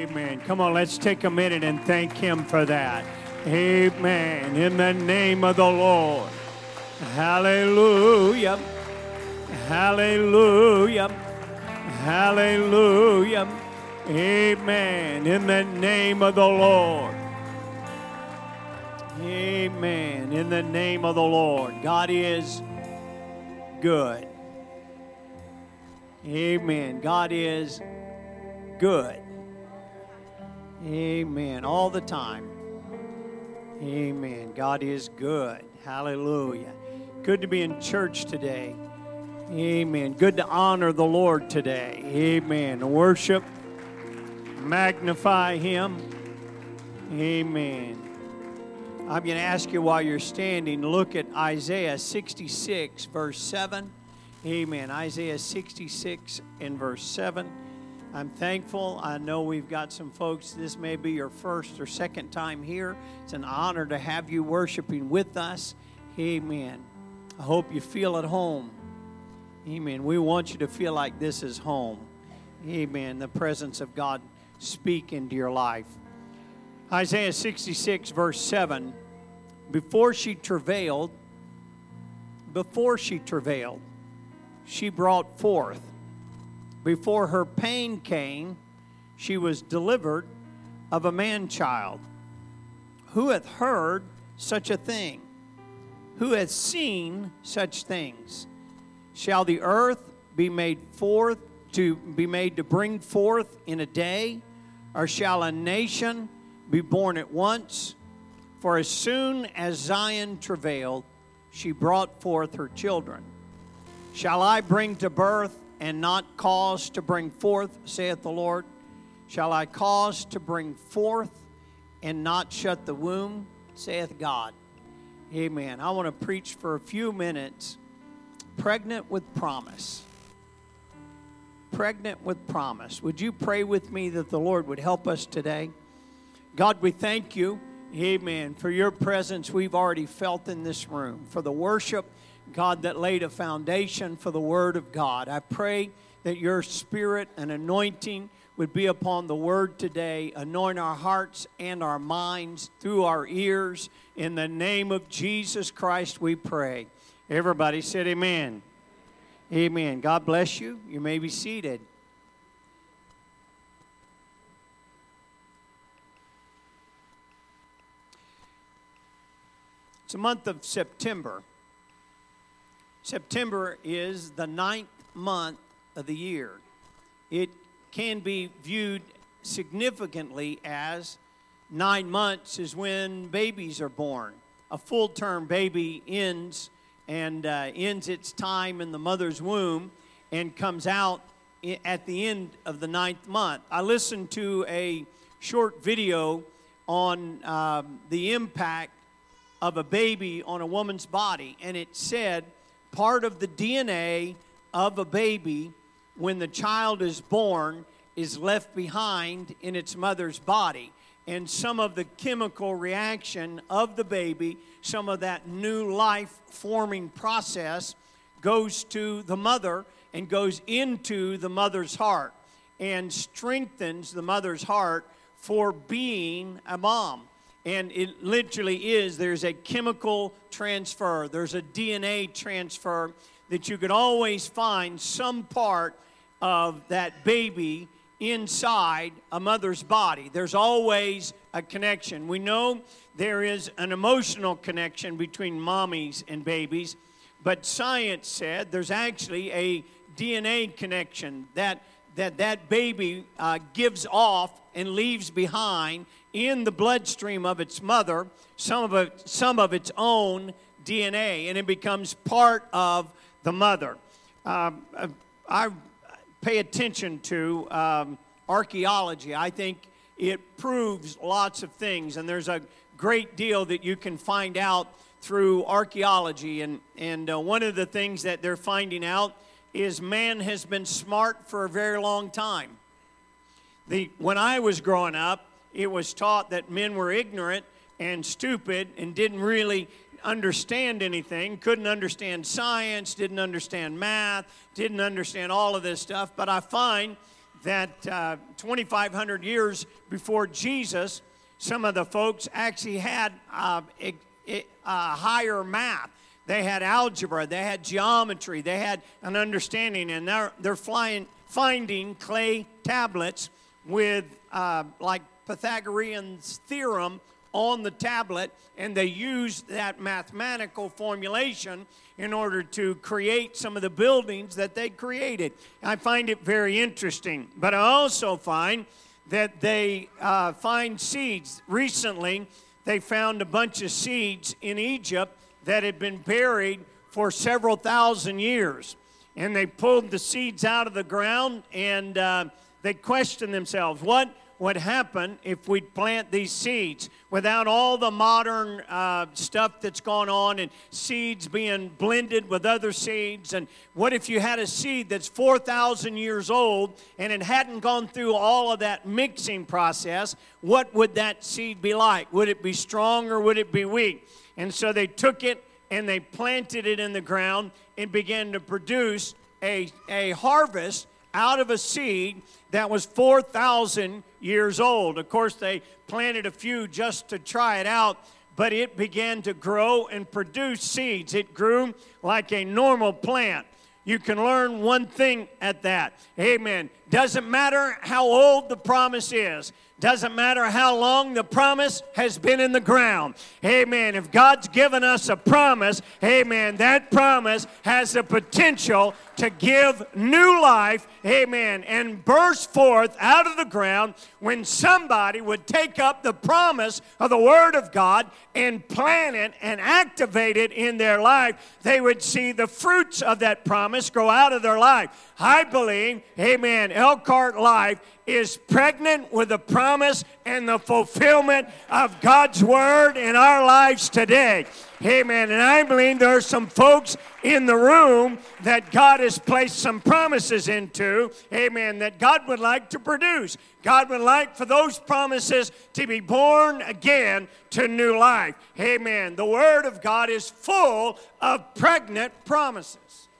Amen. Come on, let's take a minute and thank Him for that. Amen. In the name of the Lord. Hallelujah. Hallelujah. Hallelujah. Amen. In the name of the Lord. Amen. In the name of the Lord. God is good. Amen. God is good. Amen. All the time. Amen. God is good. Hallelujah. Good to be in church today. Amen. Good to honor the Lord today. Amen. Worship. Magnify Him. Amen. I'm going to ask you while you're standing, look at Isaiah 66, verse 7. Amen. Isaiah 66 and verse 7. I'm thankful. I know we've got some folks, this may be your first or second time here. It's an honor to have you worshiping with us. Amen. I hope you feel at home. Amen. We want you to feel like this is home. Amen. The presence of God speak into your life. Isaiah 66, verse 7. Before she travailed, she brought forth. Before her pain came, she was delivered of a man-child. Who hath heard such a thing? Who hath seen such things? Shall the earth be made to bring forth in a day? Or shall a nation be born at once? For as soon as Zion travailed, she brought forth her children. Shall I bring to birth and not cause to bring forth, saith the Lord? Shall I cause to bring forth and not shut the womb, saith God? Amen. I want to preach for a few minutes. Pregnant with promise. Pregnant with promise. Would you pray with me that the Lord would help us today? God, we thank you, amen, for your presence we've already felt in this room, for the worship, God, that laid a foundation for the Word of God. I pray that your Spirit and anointing would be upon the Word today. Anoint our hearts and our minds through our ears. In the name of Jesus Christ we pray. Everybody said amen. Amen. God bless you. You may be seated. It's the month of September. September is the 9th month of the year. It can be viewed significantly as 9 months is when babies are born. A full-term baby ends its time in the mother's womb and comes out at the end of the 9th month. I listened to a short video on the impact of a baby on a woman's body, and it said part of the DNA of a baby when the child is born is left behind in its mother's body. And some of the chemical reaction of the baby, some of that new life forming process goes to the mother and goes into the mother's heart and strengthens the mother's heart for being a mom. And it literally is, there's a chemical transfer, there's a DNA transfer that you could always find some part of that baby inside a mother's body. There's always a connection. We know there is an emotional connection between mommies and babies, but science said there's actually a DNA connection that baby gives off and leaves behind in the bloodstream of its mother some of its own DNA, and it becomes part of the mother. I pay attention to archaeology. I think it proves lots of things, and there's a great deal that you can find out through archaeology. And one of the things that they're finding out is man has been smart for a very long time. When I was growing up, it was taught that men were ignorant and stupid and didn't really understand anything, couldn't understand science, didn't understand math, didn't understand all of this stuff. But I find that 2,500 years before Jesus, some of the folks actually had higher math. They had algebra, they had geometry, they had an understanding, and they're finding clay tablets with like Pythagorean's theorem on the tablet, and they used that mathematical formulation in order to create some of the buildings that they created. I find it very interesting, but I also find that they find seeds. Recently, they found a bunch of seeds in Egypt that had been buried for several thousand years. And they pulled the seeds out of the ground, and they questioned themselves, what would happen if we plant these seeds without all the modern stuff that's gone on and seeds being blended with other seeds? And what if you had a seed that's 4,000 years old and it hadn't gone through all of that mixing process? What would that seed be like? Would it be strong or would it be weak? And so they took it and they planted it in the ground and began to produce a harvest out of a seed that was 4,000 years old. Of course, they planted a few just to try it out, but it began to grow and produce seeds. It grew like a normal plant. You can learn one thing at that. Amen. Doesn't matter how old the promise is. Doesn't matter how long the promise has been in the ground. Amen. If God's given us a promise, amen, that promise has the potential to give new life, amen, and burst forth out of the ground when somebody would take up the promise of the Word of God and plant it and activate it in their life. They would see the fruits of that promise grow out of their life. I believe, amen, Elkhart Life is pregnant with the promise and the fulfillment of God's Word in our lives today. Amen. And I believe there are some folks in the room that God has placed some promises into, amen, that God would like to produce. God would like for those promises to be born again to new life. Amen. The Word of God is full of pregnant promises.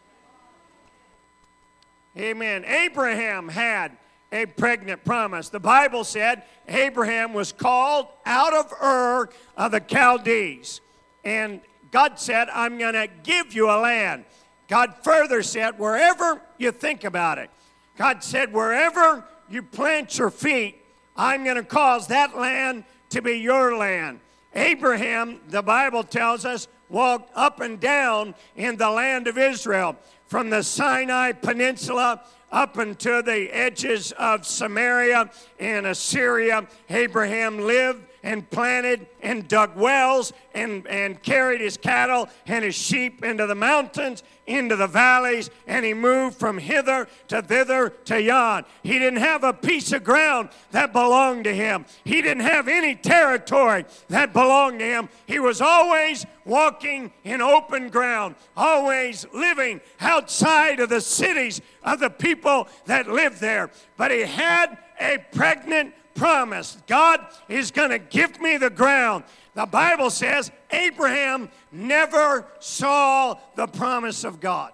Amen. Abraham had a pregnant promise. The Bible said Abraham was called out of Ur of the Chaldees. And God said, I'm going to give you a land. God further said, wherever you think about it. God said, wherever you plant your feet, I'm going to cause that land to be your land. Abraham, the Bible tells us, walked up and down in the land of Israel, from the Sinai Peninsula up into the edges of Samaria and Assyria. Abraham lived and planted and dug wells and carried his cattle and his sheep into the mountains, into the valleys, and he moved from hither to thither to yon. He didn't have a piece of ground that belonged to him. He didn't have any territory that belonged to him. He was always walking in open ground, always living outside of the cities of the people that lived there. But he had a pregnant promise. God is going to give me the ground. The Bible says Abraham never saw the promise of God.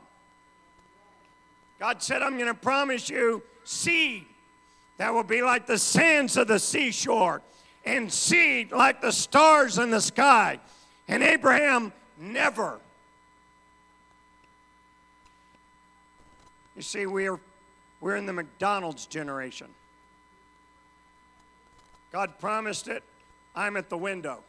God said, I'm going to promise you seed that will be like the sands of the seashore and seed like the stars in the sky. And Abraham never. You see, we're in the McDonald's generation. God promised it. I'm at the window.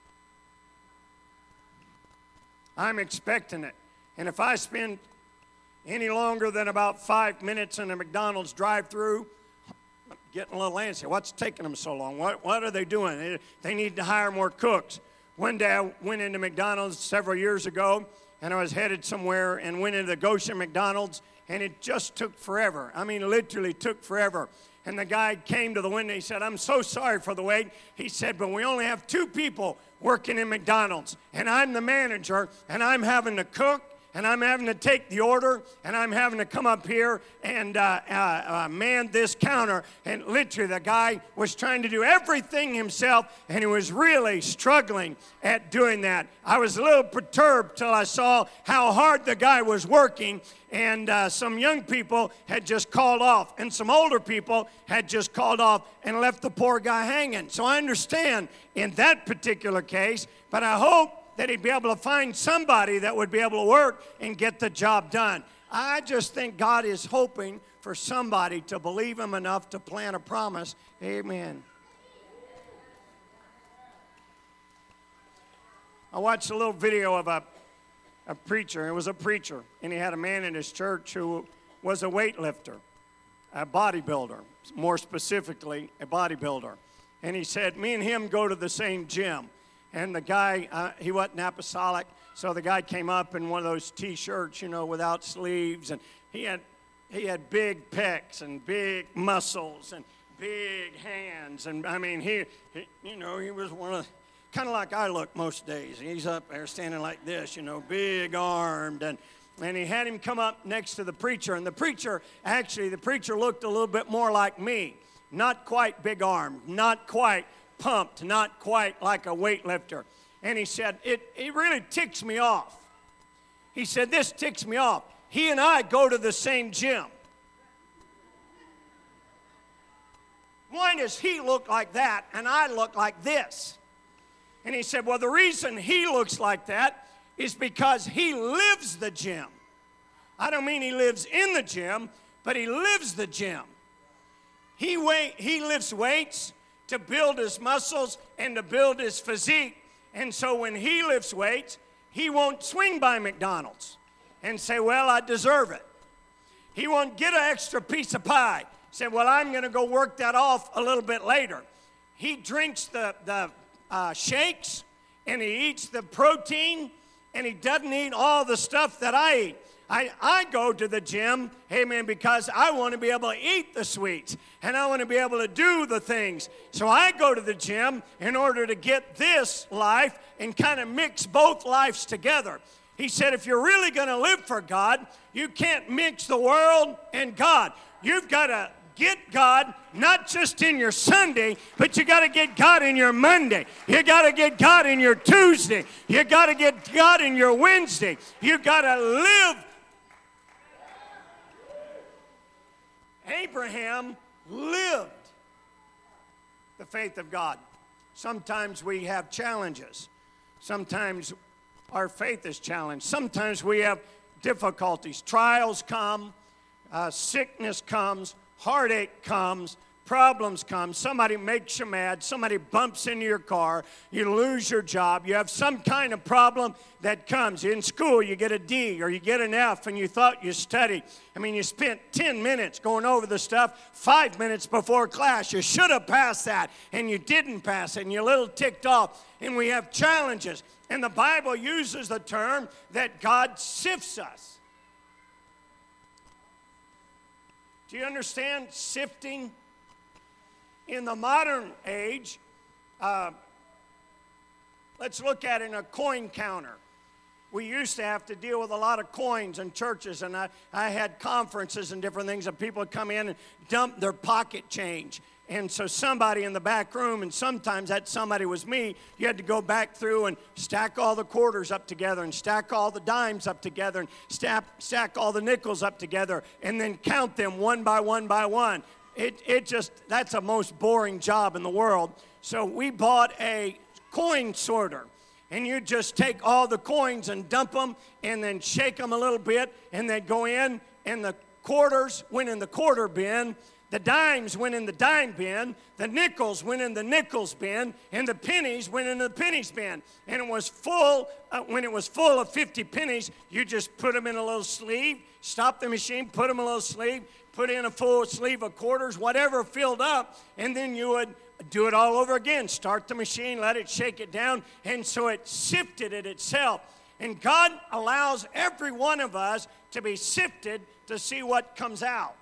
I'm expecting it. And if I spend any longer than about 5 minutes in a McDonald's drive-through, I'm getting a little antsy. What's taking them so long? What are they doing? They need to hire more cooks. One day I went into McDonald's several years ago, and I was headed somewhere and went into the Goshen McDonald's, and it just took forever. I mean, literally took forever. And the guy came to the window. He said, I'm so sorry for the wait. He said, but we only have 2 people working in McDonald's. And I'm the manager, and I'm having to cook and I'm having to take the order, and I'm having to come up here and man this counter. And literally the guy was trying to do everything himself, and he was really struggling at doing that. I was a little perturbed till I saw how hard the guy was working, and some young people had just called off, and some older people had just called off and left the poor guy hanging. So I understand in that particular case, but I hope that he'd be able to find somebody that would be able to work and get the job done. I just think God is hoping for somebody to believe him enough to plant a promise. Amen. I watched a little video of a preacher. It was a preacher, and he had a man in his church who was a weightlifter, a bodybuilder, more specifically a bodybuilder. And he said, me and him go to the same gym. And the guy, he wasn't apostolic, so the guy came up in one of those T-shirts, without sleeves, and he had big pecs and big muscles and big hands, and I mean, he was one of, kind of like I look most days. He's up there standing like this, big armed, and he had him come up next to the preacher, and the preacher looked a little bit more like me, not quite big armed, not quite pumped, not quite like a weightlifter. And he said, it really ticks me off. He said, this ticks me off. He and I go to the same gym. Why does he look like that and I look like this? And he said, well, the reason he looks like that is because he lives the gym. I don't mean he lives in the gym, but he lives the gym. He lifts weights to build his muscles and to build his physique. And so when he lifts weights, he won't swing by McDonald's and say, well, I deserve it. He won't get an extra piece of pie. Say, well, I'm going to go work that off a little bit later. He drinks the shakes, and he eats the protein, and he doesn't eat all the stuff that I eat. I go to the gym, amen, because I want to be able to eat the sweets, and I want to be able to do the things. So I go to the gym in order to get this life and kind of mix both lives together. He said, if you're really going to live for God, you can't mix the world and God. You've got to get God not just in your Sunday, but you got to get God in your Monday. You got to get God in your Tuesday. You got to get God in your Wednesday. You got to live. Abraham lived the faith of God. Sometimes we have challenges. Sometimes our faith is challenged. Sometimes we have difficulties. Trials come, sickness comes, heartache comes, problems come. Somebody makes you mad. Somebody bumps into your car. You lose your job. You have some kind of problem that comes. In school, you get a D or you get an F and you thought you studied. I mean, you spent 10 minutes going over the stuff 5 minutes before class. You should have passed that, and you didn't pass it, and you're a little ticked off. And we have challenges. And the Bible uses the term that God sifts us. Do you understand sifting? In the modern age, let's look at it in a coin counter. We used to have to deal with a lot of coins in churches, and I had conferences and different things, and people would come in and dump their pocket change. And so somebody in the back room, and sometimes that somebody was me, you had to go back through and stack all the quarters up together and stack all the dimes up together and stack all the nickels up together and then count them one by one by one. That's the most boring job in the world. So we bought a coin sorter. And you just take all the coins and dump them and then shake them a little bit, and they go in, and the quarters went in the quarter bin, the dimes went in the dime bin, the nickels went in the nickels bin, and the pennies went in the pennies bin. And it was full, when it was full of 50 pennies, you just put them in a little sleeve, stop the machine, put them in a little sleeve, put in a full sleeve of quarters, whatever filled up, and then you would do it all over again. Start the machine, let it shake it down, and so it sifted it itself. And God allows every one of us to be sifted to see what comes out.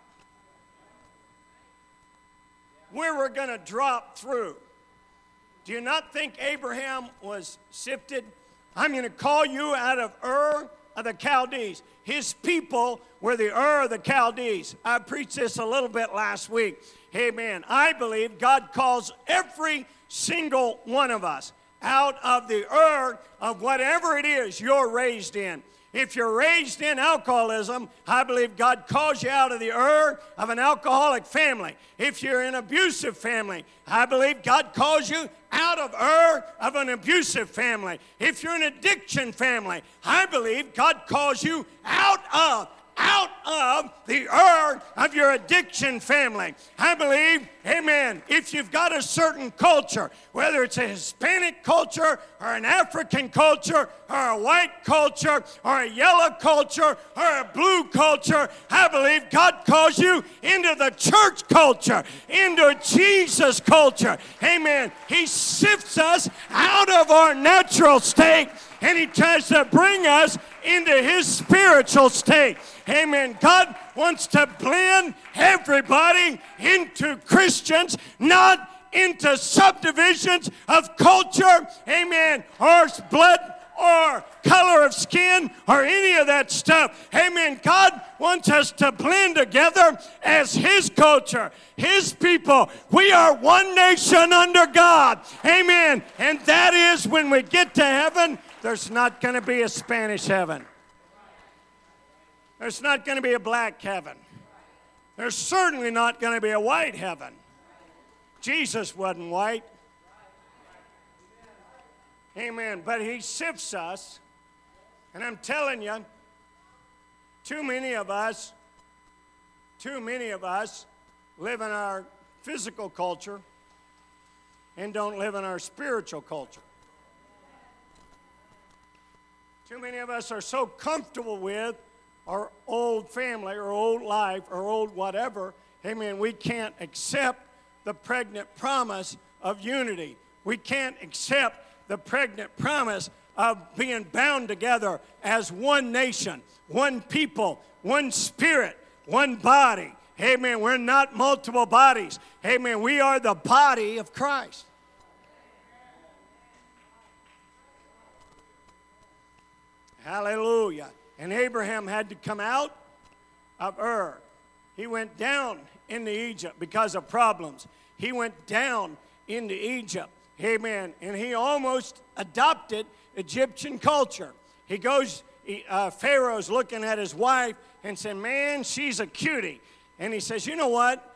Where we're going to drop through. Do you not think Abraham was sifted? I'm going to call you out of Ur of the Chaldees. His people were the Ur of the Chaldees. I preached this a little bit last week. Amen. I believe God calls every single one of us out of the Ur of whatever it is you're raised in. If you're raised in alcoholism, I believe God calls you out of the Ur of an alcoholic family. If you're in an abusive family, I believe God calls you out of Ur of an abusive family. If you're an addiction family, I believe God calls you out of the Ur of your addiction family. I believe, amen, if you've got a certain culture, whether it's a Hispanic culture or an African culture or a white culture or a yellow culture or a blue culture, I believe God calls you into the church culture, into Jesus culture. Amen. He sifts us out of our natural state and He tries to bring us into His spiritual state. Amen. God wants to blend everybody into Christians, not into subdivisions of culture, amen, or blood or color of skin or any of that stuff. Amen. God wants us to blend together as His culture, His people. We are one nation under God. Amen. And that is when we get to heaven, there's not going to be a Spanish heaven. There's not going to be a black heaven. There's certainly not going to be a white heaven. Jesus wasn't white. Amen. But He sifts us. And I'm telling you, too many of us live in our physical culture and don't live in our spiritual culture. Too many of us are so comfortable with our old family or old life or old whatever, amen, we can't accept the pregnant promise of unity. We can't accept the pregnant promise of being bound together as one nation, one people, one spirit, one body. Amen. We're not multiple bodies. Amen. We are the body of Christ. Hallelujah. And Abraham had to come out of Ur. He went down into Egypt because of problems. He went down into Egypt. Amen. And he almost adopted Egyptian culture. He goes, Pharaoh's looking at his wife and said, man, she's a cutie. And he says, you know what?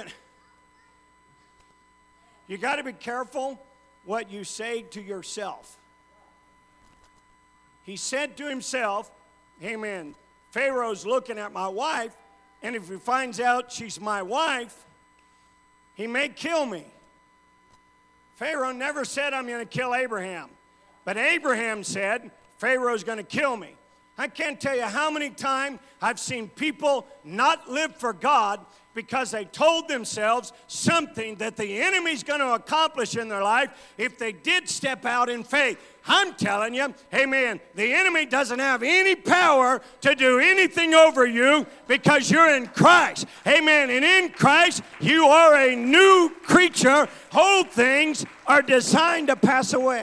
You got to be careful what you say to yourself. He said to himself, amen, Pharaoh's looking at my wife, and if he finds out she's my wife, he may kill me. Pharaoh never said, I'm going to kill Abraham. But Abraham said, Pharaoh's going to kill me. I can't tell you how many times I've seen people not live for God because they told themselves something that the enemy's going to accomplish in their life if they did step out in faith. I'm telling you, amen, the enemy doesn't have any power to do anything over you because you're in Christ. Amen. And in Christ, you are a new creature. Old things are designed to pass away.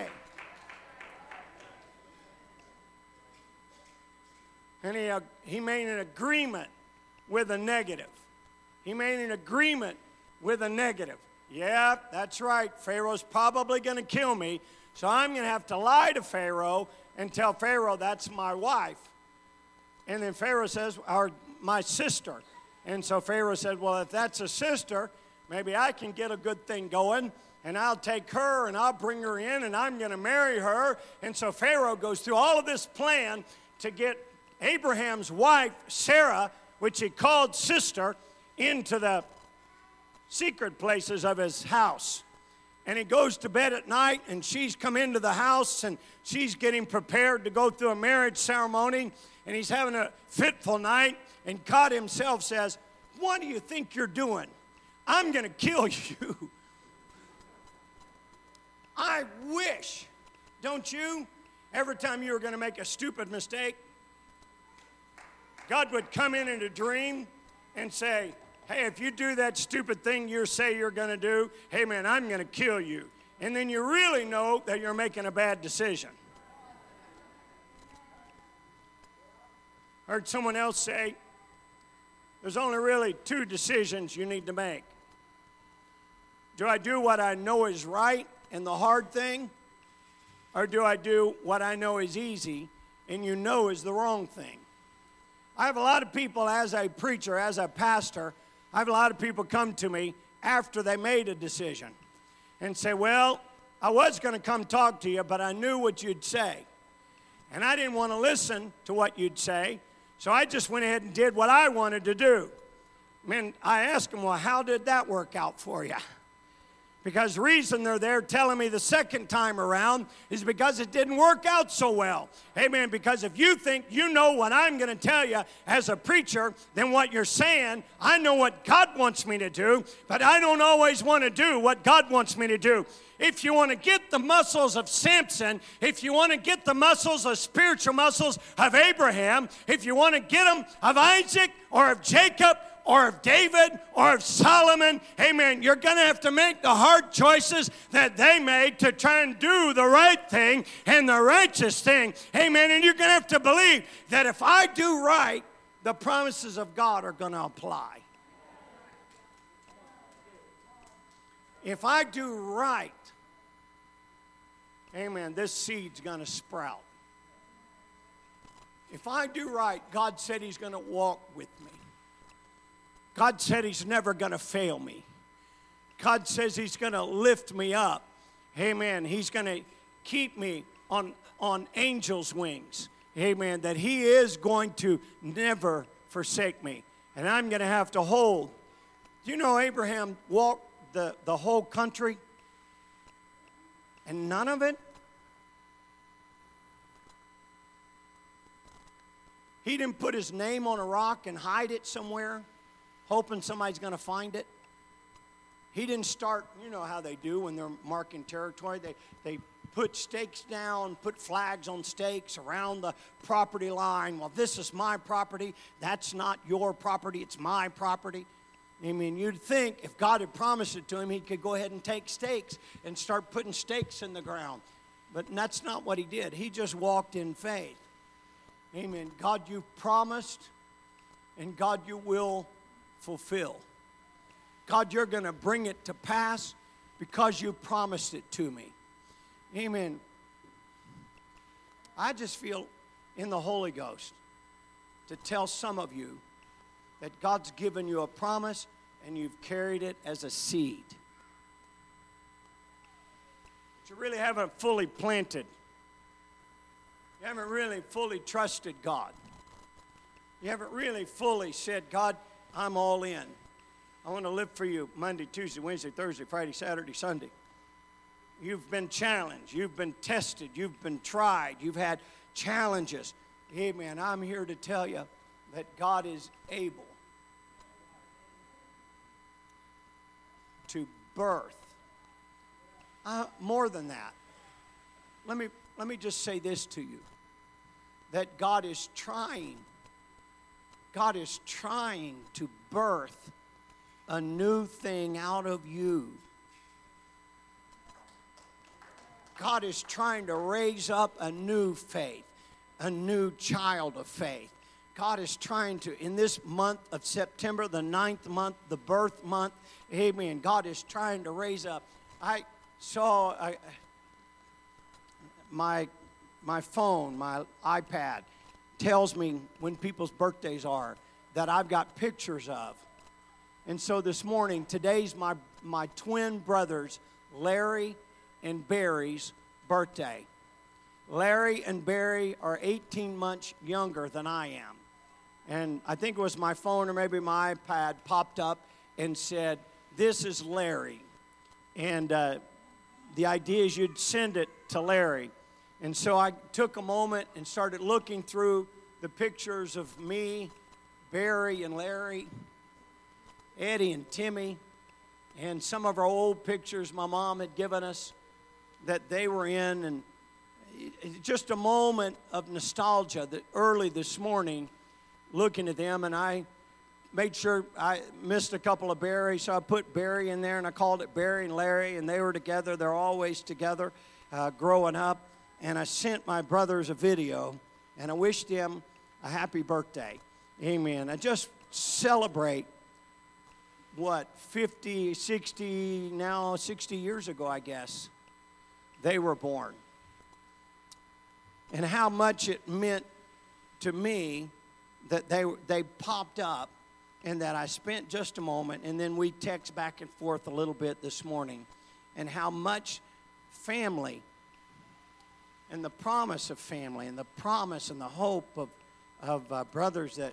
And he made an agreement with a negative. He made an agreement with a negative. Yeah, that's right. Pharaoh's probably going to kill me. So I'm going to have to lie to Pharaoh and tell Pharaoh that's my wife. And then Pharaoh says, or my sister. And so Pharaoh said, well, if that's a sister, maybe I can get a good thing going. And I'll take her and I'll bring her in and I'm going to marry her. And so Pharaoh goes through all of this plan to get Abraham's wife, Sarah, which he called sister, into the secret places of his house. And he goes to bed at night, and she's come into the house, and she's getting prepared to go through a marriage ceremony, and he's having a fitful night, and God himself says, what do you think you're doing? I'm going to kill you. I wish, don't you, every time you were going to make a stupid mistake, God would come in a dream and say, hey, if you do that stupid thing you say you're going to do, hey, man, I'm going to kill you. And then you really know that you're making a bad decision. Heard someone else say, there's only really two decisions you need to make. Do I do what I know is right and the hard thing? Or do I do what I know is easy and you know is the wrong thing? I have a lot of people, as a preacher, as a pastor, I have a lot of people come to me after they made a decision and say, well, I was going to come talk to you, but I knew what you'd say. And I didn't want to listen to what you'd say, so I just went ahead and did what I wanted to do. I asked them, well, how did that work out for you? Because the reason they're there telling me the second time around is because it didn't work out so well. Amen. Because if you think you know what I'm going to tell you as a preacher, then what you're saying, I know what God wants me to do, but I don't always want to do what God wants me to do. If you want to get the muscles of Samson, if you want to get the muscles, the spiritual muscles of Abraham, if you want to get them of Isaac or of Jacob, or of David, or of Solomon, amen, you're going to have to make the hard choices that they made to try and do the right thing and the righteous thing, amen, and you're going to have to believe that if I do right, the promises of God are going to apply. If I do right, amen, this seed's going to sprout. If I do right, God said He's going to walk with me. God said He's never going to fail me. God says He's going to lift me up. Amen. He's going to keep me on angels' wings. Amen. That He is going to never forsake me. And I'm going to have to hold. Do you know Abraham walked the whole country? And none of it? He didn't put his name on a rock and hide it somewhere, hoping somebody's going to find it. He didn't start, you know how they do when they're marking territory. They put stakes down, put flags on stakes around the property line. Well, this is my property. That's not your property. It's my property. I mean, you'd think if God had promised it to him, he could go ahead and take stakes and start putting stakes in the ground. But that's not what he did. He just walked in faith. Amen. God, you promised, and God, you will fulfill. God, you're going to bring it to pass because you promised it to me. Amen. I just feel in the Holy Ghost to tell some of you that God's given you a promise and you've carried it as a seed. But you really haven't fully planted. You haven't really fully trusted God. You haven't really fully said, God, I'm all in. I want to live for you Monday, Tuesday, Wednesday, Thursday, Friday, Saturday, Sunday. You've been challenged. You've been tested. You've been tried. You've had challenges. Amen. I'm here to tell you that God is able to birth. More than that. Let me just say this to you. That God is trying to birth a new thing out of you. God is trying to raise up a new faith, a new child of faith. God is trying to, in this month of September, the 9th month, the birth month, amen, God is trying to raise up. I saw my phone, my iPad, tells me when people's birthdays are that I've got pictures of. And so this morning, today's my twin brothers, Larry and Barry's birthday. Larry and Barry are 18 months younger than I am. And I think it was my phone or maybe my iPad popped up and said, this is Larry. And the idea is you'd send it to Larry. And so I took a moment and started looking through the pictures of me, Barry and Larry, Eddie and Timmy, and some of our old pictures my mom had given us that they were in. And just a moment of nostalgia that early this morning, looking at them, and I made sure I missed a couple of Barry, so I put Barry in there, and I called it Barry and Larry, and they were together. They're always together growing up. And I sent my brothers a video, and I wished them a happy birthday. Amen. I just celebrate, 50, 60, now 60 years ago, I guess, they were born. And how much it meant to me that they popped up and that I spent just a moment, and then we text back and forth a little bit this morning, and how much family and the promise of family and the promise and the hope of brothers that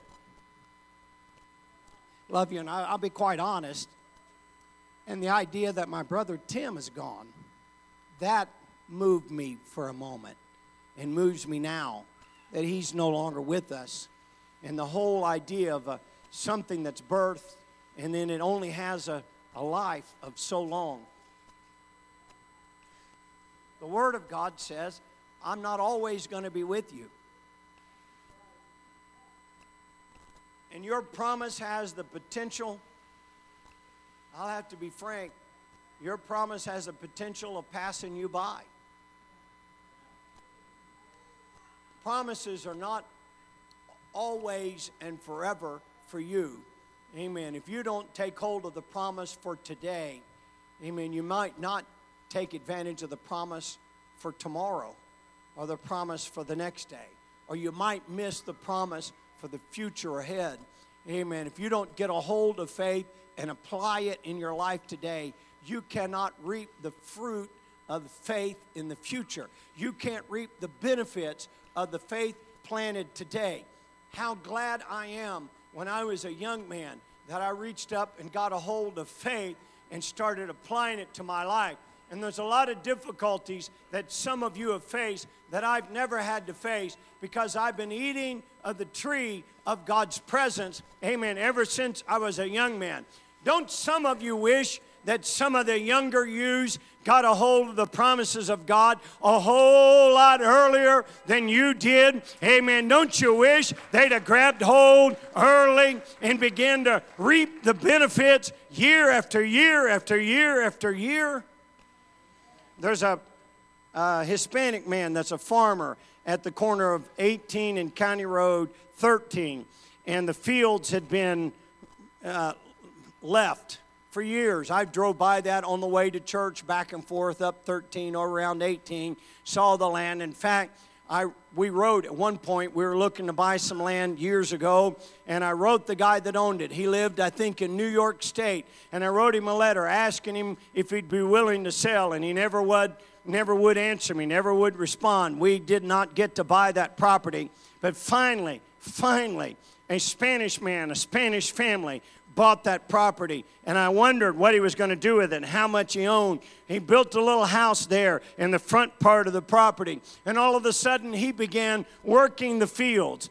love you. And I'll be quite honest, and the idea that my brother Tim is gone, that moved me for a moment and moves me now that he's no longer with us. And the whole idea of something that's birthed and then it only has a life of so long. The Word of God says, I'm not always going to be with you. And your promise has the potential, I'll have to be frank, your promise has the potential of passing you by. Promises are not always and forever for you. Amen. If you don't take hold of the promise for today, amen, you might not take advantage of the promise for tomorrow or the promise for the next day. Or you might miss the promise for the future ahead. Amen. If you don't get a hold of faith and apply it in your life today, you cannot reap the fruit of faith in the future. You can't reap the benefits of the faith planted today. How glad I am when I was a young man that I reached up and got a hold of faith and started applying it to my life. And there's a lot of difficulties that some of you have faced that I've never had to face because I've been eating of the tree of God's presence, amen, ever since I was a young man. Don't some of you wish that some of the younger yous got a hold of the promises of God a whole lot earlier than you did? Amen. Don't you wish they'd have grabbed hold early and began to reap the benefits year after year after year after year? There's a Hispanic man that's a farmer at the corner of 18 and County Road 13, and the fields had been left for years. I drove by that on the way to church, back and forth up 13 or around 18, saw the land. In fact, we wrote at one point, we were looking to buy some land years ago, and I wrote the guy that owned it. He lived, I think, in New York State, and I wrote him a letter asking him if he'd be willing to sell, and he never would answer me, never would respond. We did not get to buy that property, but finally, a Spanish man, a Spanish family bought that property, and I wondered what he was going to do with it and how much he owned. He built a little house there in the front part of the property, and all of a sudden he began working the fields.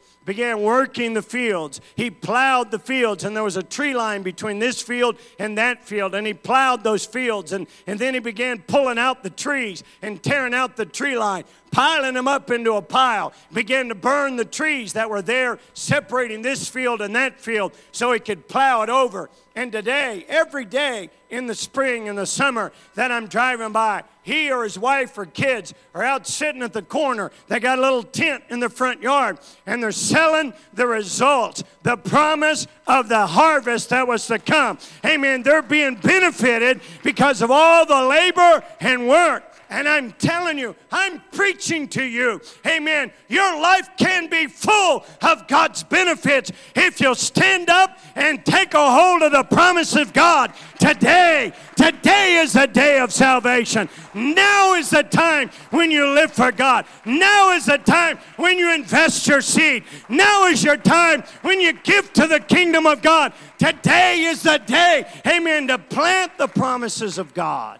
He plowed the fields, and there was a tree line between this field and that field, and he plowed those fields, and then he began pulling out the trees and tearing out the tree line, piling them up into a pile, began to burn the trees that were there separating this field and that field so he could plow it over. And today, every day in the spring and the summer that I'm driving by, he or his wife or kids are out sitting at the corner. They got a little tent in the front yard, and they're selling the results, the promise of the harvest that was to come. Amen. They're being benefited because of all the labor and work. And I'm telling you, I'm preaching to you, amen, your life can be full of God's benefits if you'll stand up and take a hold of the promise of God today. Today is the day of salvation. Now is the time when you live for God. Now is the time when you invest your seed. Now is your time when you give to the kingdom of God. Today is the day, amen, to plant the promises of God.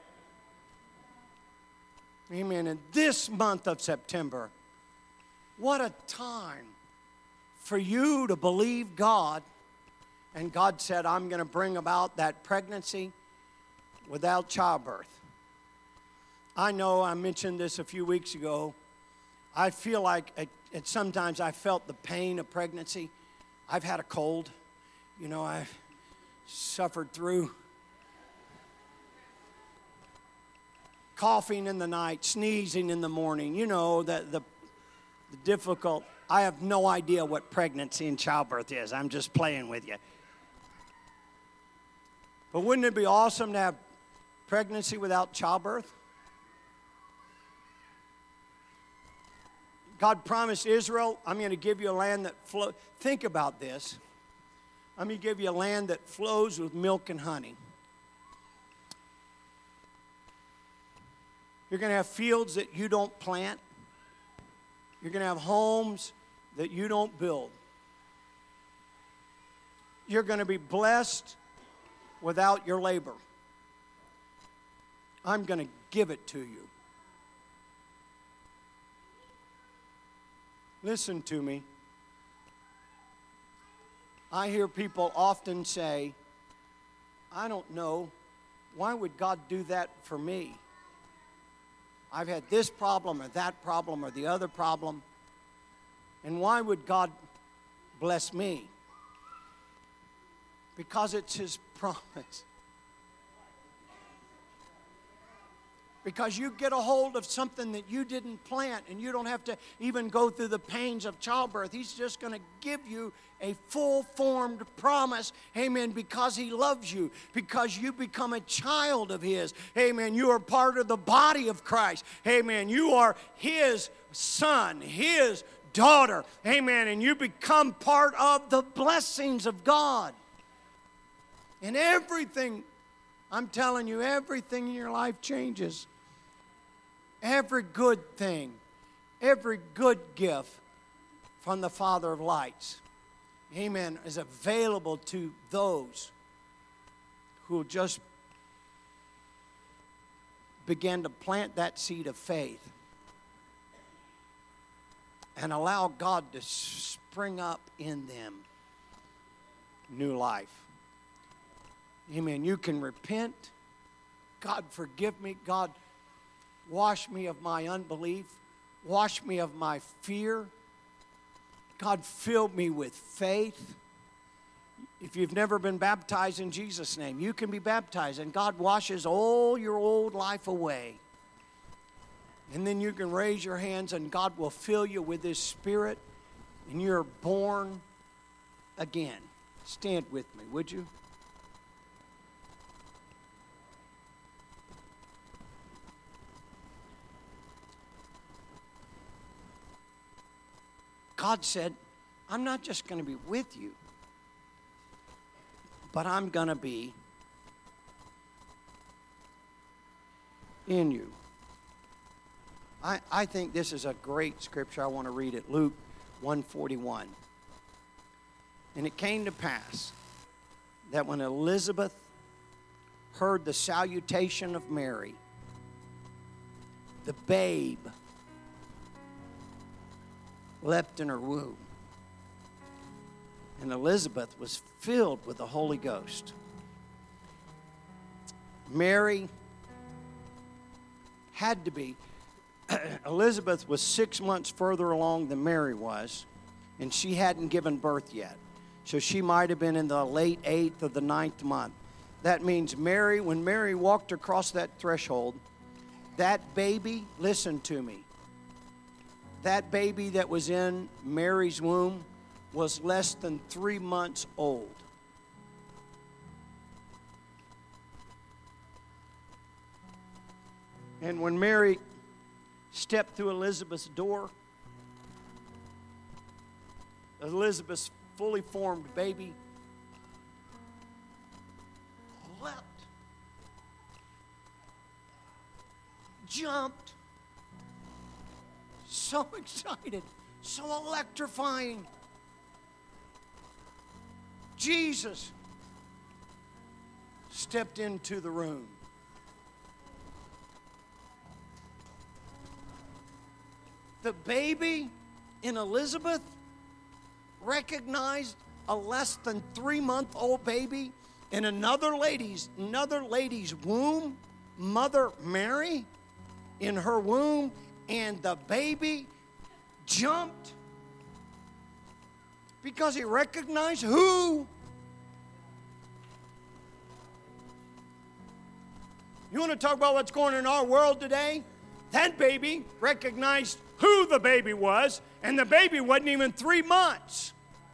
Amen. In this month of September, what a time for you to believe God. And God said, I'm going to bring about that pregnancy without childbirth. I know I mentioned this a few weeks ago. I feel like sometimes I felt the pain of pregnancy. I've had a cold. You know, I've suffered through coughing in the night, sneezing in the morning, you know, the difficult I have no idea what pregnancy and childbirth is. I'm just playing with you. But wouldn't it be awesome to have pregnancy without childbirth? God promised Israel, I'm going to give you a land that flows. Think about this. I'm going to give you a land that flows with milk and honey. You're going to have fields that you don't plant. You're going to have homes that you don't build. You're going to be blessed without your labor. I'm going to give it to you. Listen to me. I hear people often say, I don't know, why would God do that for me? I've had this problem or that problem or the other problem. And why would God bless me? Because it's His promise. Because you get a hold of something that you didn't plant and you don't have to even go through the pains of childbirth. He's just going to give you a full-formed promise, amen, because He loves you, because you become a child of His. Amen. You are part of the body of Christ. Amen. You are His son, His daughter. Amen. And you become part of the blessings of God. And everything, I'm telling you, everything in your life changes. Every good thing, every good gift from the Father of lights, amen, is available to those who just begin to plant that seed of faith and allow God to spring up in them new life. Amen. You can repent. God, forgive me. God, wash me of my unbelief. Wash me of my fear. God, fill me with faith. If you've never been baptized in Jesus' name, you can be baptized, and God washes all your old life away. And then you can raise your hands, and God will fill you with His Spirit, and you're born again. Stand with me, would you? God said, I'm not just going to be with you, but I'm going to be in you. I think this is a great scripture. I want to read it. Luke 1:41. And it came to pass that when Elizabeth heard the salutation of Mary, the babe leapt in her womb. And Elizabeth was filled with the Holy Ghost. Mary had to be. Elizabeth was 6 months further along than Mary was, and she hadn't given birth yet. So she might have been in the late 8th or the 9th month. That means Mary, when Mary walked across that threshold, that baby, listen to me, that baby that was in Mary's womb was less than 3 months old. And when Mary stepped through Elizabeth's door, Elizabeth's fully formed baby leapt, jumped, so excited, so electrifying. Jesus stepped into the room. The baby in Elizabeth recognized a less than 3-month-old baby in another lady's womb, Mother Mary, in her womb, and the baby jumped because he recognized who? You want to talk about what's going on in our world today? That baby recognized who the baby was, and the baby wasn't even 3 months.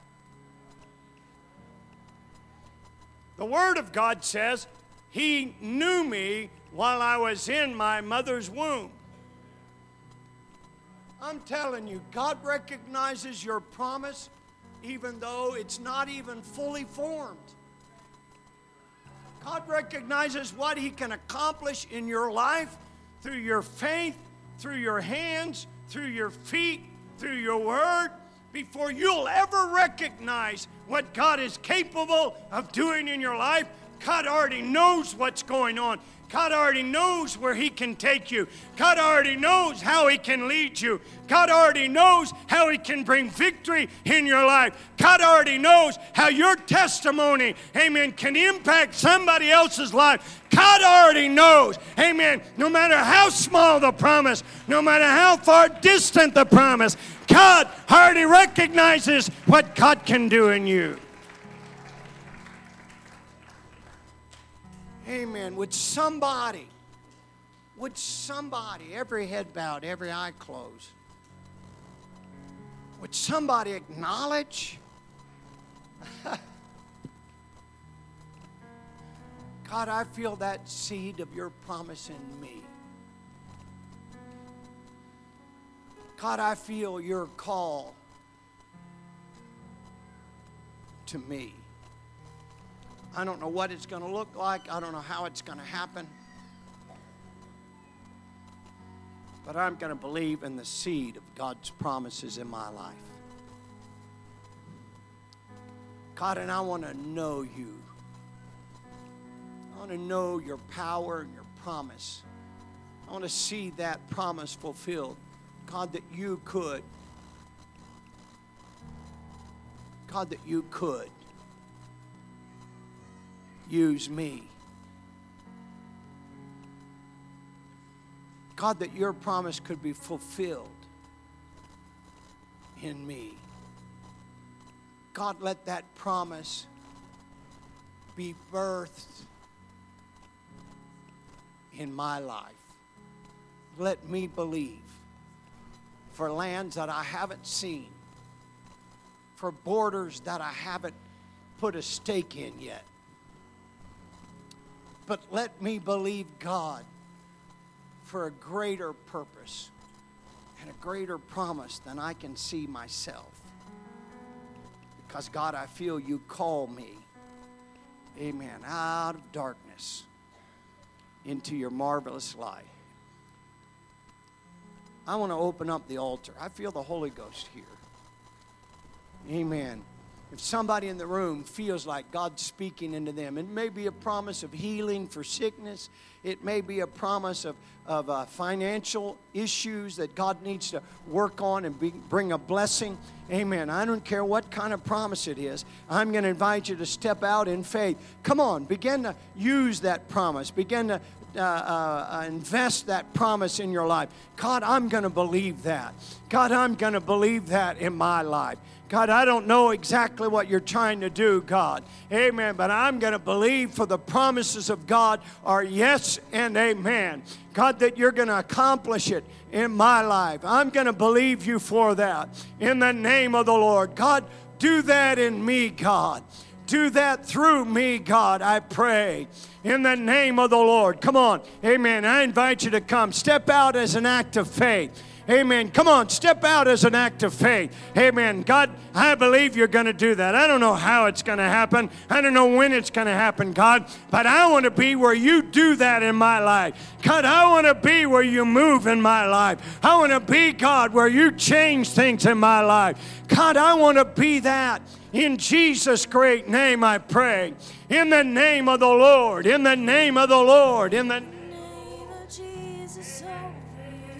The Word of God says, He knew me while I was in my mother's womb. I'm telling you, God recognizes your promise even though it's not even fully formed. God recognizes what He can accomplish in your life through your faith, through your hands, through your feet, through your word, before you'll ever recognize what God is capable of doing in your life. God already knows what's going on. God already knows where He can take you. God already knows how He can lead you. God already knows how He can bring victory in your life. God already knows how your testimony, amen, can impact somebody else's life. God already knows, amen, no matter how small the promise, no matter how far distant the promise, God already recognizes what God can do in you. Amen. Would somebody, every head bowed, every eye closed, would somebody acknowledge, God, I feel that seed of your promise in me. God, I feel your call to me. I don't know what it's going to look like. I don't know how it's going to happen. But I'm going to believe in the seed of God's promises in my life. God, and I want to know you. I want to know your power and your promise. I want to see that promise fulfilled. God, that you could. God, that you could use me. God, that your promise could be fulfilled in me. God, let that promise be birthed in my life. Let me believe for lands that I haven't seen, for borders that I haven't put a stake in yet. But let me believe, God, for a greater purpose and a greater promise than I can see myself. Because, God, I feel you call me, amen, out of darkness into your marvelous light. I want to open up the altar. I feel the Holy Ghost here. Amen. If somebody in the room feels like God's speaking into them, it may be a promise of healing for sickness. It may be a promise of financial issues that God needs to work on and bring a blessing. Amen. I don't care what kind of promise it is. I'm going to invite you to step out in faith. Come on, begin to use that promise. Begin to invest that promise in your life. God, I'm going to believe that. God, I'm going to believe that in my life. God, I don't know exactly what you're trying to do, God. Amen. But I'm going to believe for the promises of God are yes and amen. God, that you're going to accomplish it in my life. I'm going to believe you for that in the name of the Lord. God, do that in me, God. Do that through me, God, I pray. In the name of the Lord. Come on. Amen. I invite you to come. Step out as an act of faith. Amen. Come on, step out as an act of faith. Amen. God, I believe you're going to do that. I don't know how it's going to happen. I don't know when it's going to happen, God. But I want to be where you do that in my life. God, I want to be where you move in my life. I want to be, God, where you change things in my life. God, I want to be that. In Jesus' great name I pray. In the name of the Lord. In the name of the Lord. In the name of Jesus.